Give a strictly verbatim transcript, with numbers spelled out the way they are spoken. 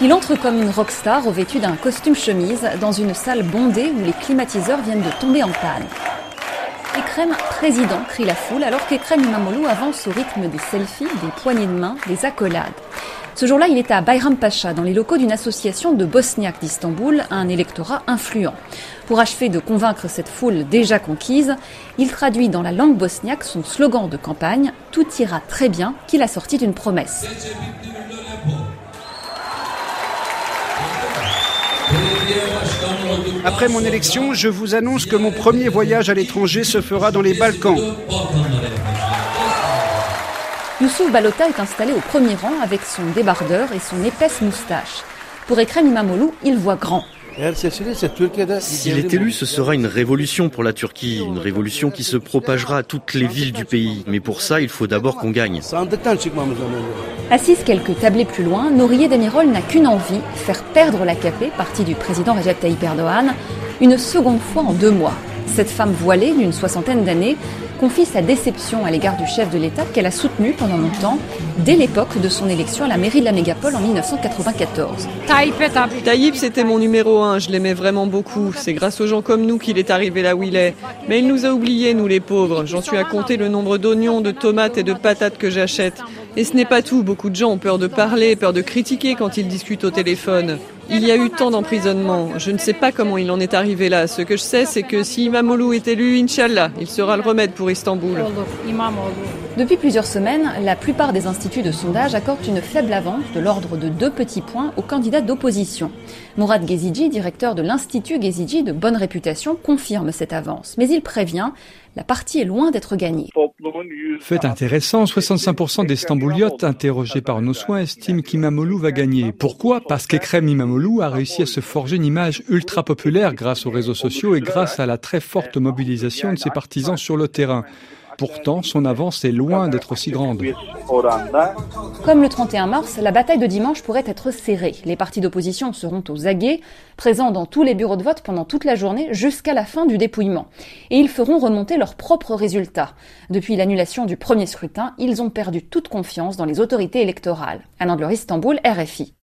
Il entre comme une rockstar revêtu d'un costume chemise dans une salle bondée où les climatiseurs viennent de tomber en panne. Ekrem président, crie la foule, alors qu'Ekrem İmamoğlu avance au rythme des selfies, des poignées de main, des accolades. Ce jour-là, il est à Bayrampaşa, dans les locaux d'une association de Bosniaques d'Istanbul, un électorat influent. Pour achever de convaincre cette foule déjà conquise, il traduit dans la langue bosniaque son slogan de campagne « Tout ira très bien » qu'il a sorti d'une promesse. Après mon élection, je vous annonce que mon premier voyage à l'étranger se fera dans les Balkans. Youssouf Ballota est installé au premier rang avec son débardeur et son épaisse moustache. Pour Ekrem İmamoğlu, il voit grand. S'il est élu, ce sera une révolution pour la Turquie, une révolution qui se propagera à toutes les villes du pays. Mais pour ça, il faut d'abord qu'on gagne. Assise quelques tablés plus loin, Nuriye Demirol n'a qu'une envie, faire perdre l'A K P, parti du président Recep Tayyip Erdoğan, une seconde fois en deux mois. Cette femme voilée d'une soixantaine d'années confie sa déception à l'égard du chef de l'État qu'elle a soutenu pendant longtemps, dès l'époque de son élection à la mairie de la mégapole en mille neuf cent quatre-vingt-quatorze. Tayyip, c'était mon numéro un, je l'aimais vraiment beaucoup. C'est grâce aux gens comme nous qu'il est arrivé là où il est. Mais il nous a oubliés, nous les pauvres. J'en suis à compter le nombre d'oignons, de tomates et de patates que j'achète. Et ce n'est pas tout, beaucoup de gens ont peur de parler, peur de critiquer quand ils discutent au téléphone. Il y a eu tant d'emprisonnements, je ne sais pas comment il en est arrivé là. Ce que je sais, c'est que si İmamoğlu est élu, Inch'Allah, il sera le remède pour Istanbul. Depuis plusieurs semaines, la plupart des instituts de sondage accordent une faible avance de l'ordre de deux petits points aux candidats d'opposition. Mourad Gezici, directeur de l'Institut Gezici de bonne réputation, confirme cette avance. Mais il prévient, la partie est loin d'être gagnée. Fait intéressant, soixante-cinq pour cent des Stambouliotes interrogés par nos soins estiment qu'Imamoglu va gagner. Pourquoi ? Parce qu'Ekrem İmamoğlu a réussi à se forger une image ultra populaire grâce aux réseaux sociaux et grâce à la très forte mobilisation de ses partisans sur le terrain. Pourtant, son avance est loin d'être aussi grande. Comme le trente et un mars, la bataille de dimanche pourrait être serrée. Les partis d'opposition seront aux aguets, présents dans tous les bureaux de vote pendant toute la journée jusqu'à la fin du dépouillement. Et ils feront remonter leurs propres résultats. Depuis l'annulation du premier scrutin, ils ont perdu toute confiance dans les autorités électorales. Anne Andleur, Istanbul, R F I.